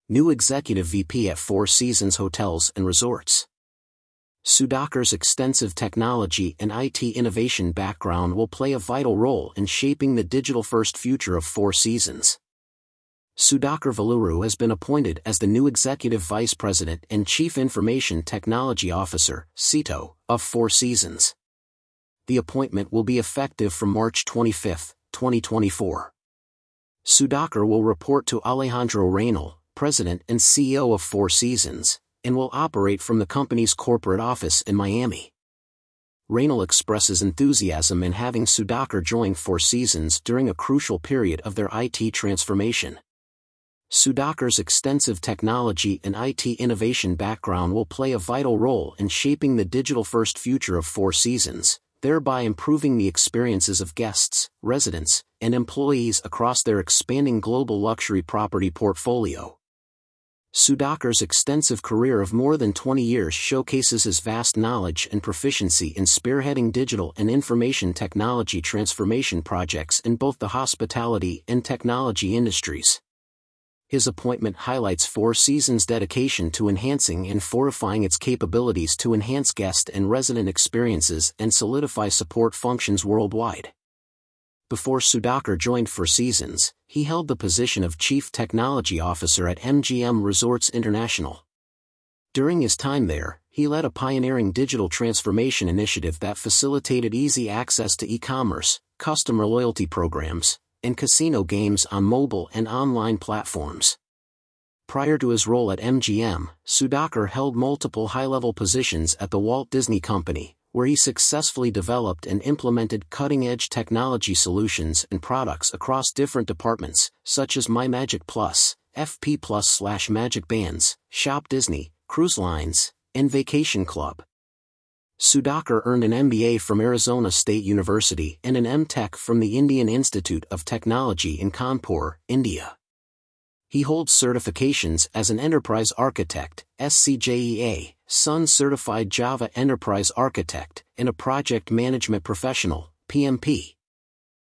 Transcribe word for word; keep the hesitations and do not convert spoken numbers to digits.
New Executive V P at Four Seasons Hotels and Resorts. Sudhakar's extensive technology and I T innovation background will play a vital role in shaping the digital-first future of Four Seasons. Sudhakar Veluru has been appointed as the new Executive Vice President and Chief Information Technology Officer, C I T O, of Four Seasons. The appointment will be effective from March twenty-fifth, twenty twenty-four. Sudhakar will report to Alejandro Reynal, President and C E O of Four Seasons, and will operate from the company's corporate office in Miami. Reynal expresses enthusiasm in having Sudhakar join Four Seasons during a crucial period of their I T transformation. Sudhakar's extensive technology and I T innovation background will play a vital role in shaping the digital-first future of Four Seasons, thereby improving the experiences of guests, residents, and employees across their expanding global luxury property portfolio. Sudhakar's extensive career of more than twenty years showcases his vast knowledge and proficiency in spearheading digital and information technology transformation projects in both the hospitality and technology industries. His appointment highlights Four Seasons' dedication to enhancing and fortifying its capabilities to enhance guest and resident experiences and solidify support functions worldwide. Before Sudhakar joined Four Seasons, he held the position of Chief Technology Officer at M G M Resorts International. During his time there, he led a pioneering digital transformation initiative that facilitated easy access to e-commerce, customer loyalty programs, and casino games on mobile and online platforms. Prior to his role at M G M, Sudhakar held multiple high-level positions at the Walt Disney Company, where he successfully developed and implemented cutting-edge technology solutions and products across different departments, such as MyMagic Plus, F P Plus slash Magic Bands, Shop Disney, Cruise Lines, and Vacation Club. Sudhakar earned an M B A from Arizona State University and an M Tech from the Indian Institute of Technology in Kanpur, India. He holds certifications as an Enterprise Architect, S C J E A, Sun Certified Java Enterprise Architect, and a Project Management Professional, P M P.